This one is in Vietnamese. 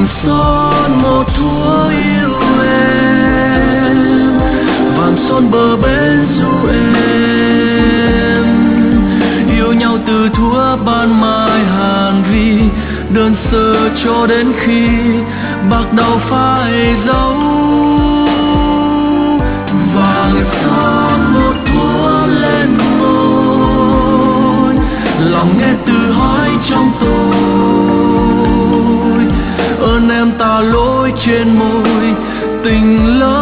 vàng son một thuở yêu em, vàng son bờ bên ru em, yêu nhau từ thuở ban mai hàn vi, đơn sơ cho đến khi bạc đầu phai dấu. Vàng son một thuở lên môi, lòng nghe tự hỏi trong tôi, ơn em tà lỗi trên môi tình lớn.